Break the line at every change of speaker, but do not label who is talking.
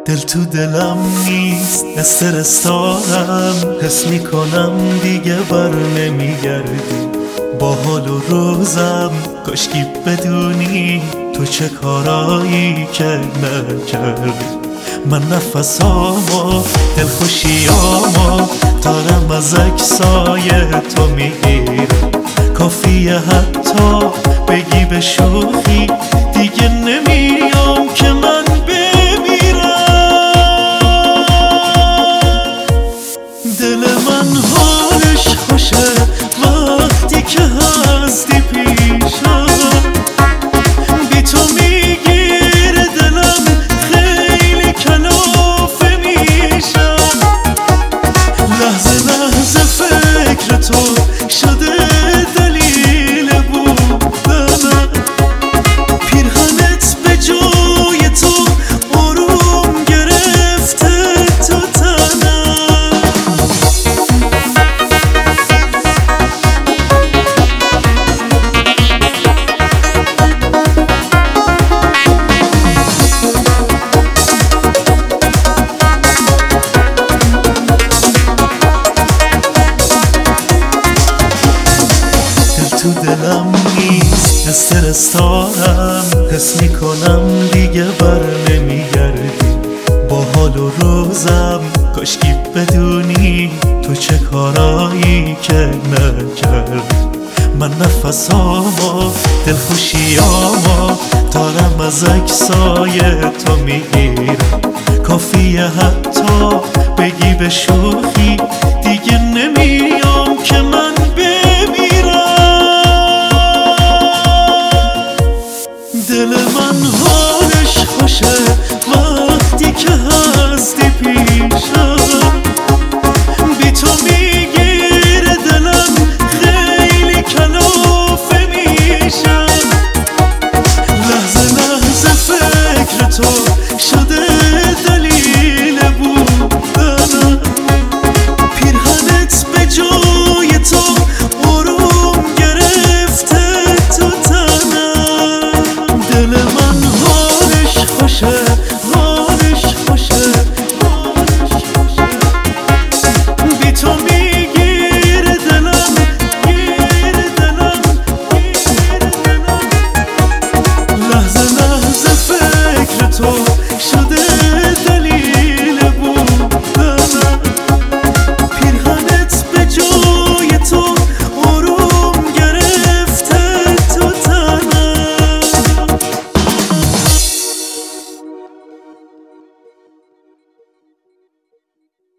دل تو دلم نیست، استرس دارم، حس میکنم دیگه بر نمیگردی. با حال و روزم کاشکی بدونی تو چه کارایی که نکردی. من نفسامو دلخوشیامو دارم از عکسای تو میگیرم. کافیه حتی بگی به شوخی دیگه نمیام که من دل من حالش خوشه وقتی که هستی پیشم. بی تو میگیره دلم، خیلی کلافه میشم. لحظه لحظه فکر تو شده دلیل بودنم. پیرهنت به جای تو آروم گرفته تو تنم. تو دلم نیست، استرس دارم، حس میکنم دیگه بر نمیگردی. با حال و روزم کاشکی بدونی تو چه کارایی که نکردی. من نفسامو دلخوشیامو دارم از عکسای تو میگیرم. کافیه حتی بگی به شوخی دیگه نمیام